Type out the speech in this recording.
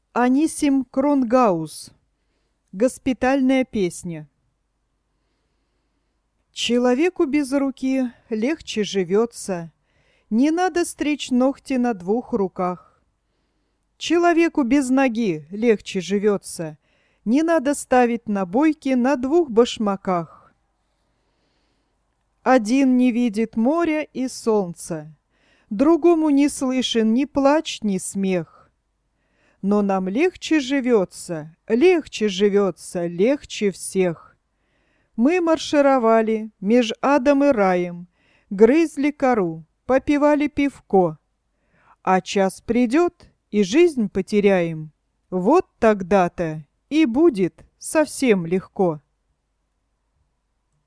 Анисим Кронгаус. Госпитальная песня. Человеку без руки легче живется, не надо стричь ногти на двух руках. Человеку без ноги легче живется, не надо ставить набойки на двух башмаках. Один не видит моря и солнца, другому не слышен ни плач, ни смех. Но нам легче живется, легче всех. Мы маршировали меж адом и раем, грызли кору, попивали пивко. А час придет, и жизнь потеряем. Вот тогда-то и будет совсем легко.